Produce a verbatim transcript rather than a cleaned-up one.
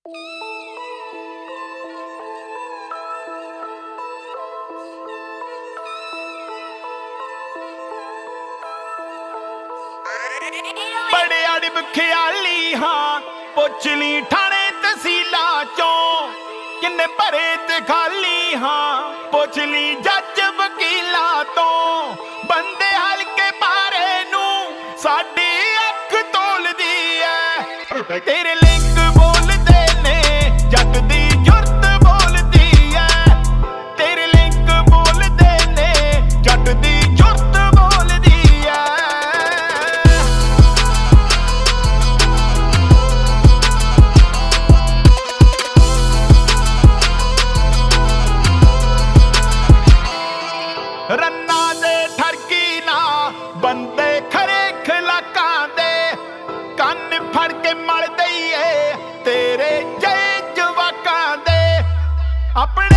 बड़े अड़ब ख्याली हाँ पुछ ली ठाणे तहसीलां चों किन्ने भरे ते खाली हाँ पुछ ली जज वकीलां तों बंदे हल्के पारे नूं साडी अख तोलदी ऐ तेरे लिंक बोलदे ने जग दी जुरत बोलदी ऐ तेरे लिंक बोलदे ने जग दी जुरत बोलदी ऐ रन्ना दे ठरकी ना बंदे खरे खलाकां दे कंन फड़ के मल दईए तेरे जय जवाकां दे अपने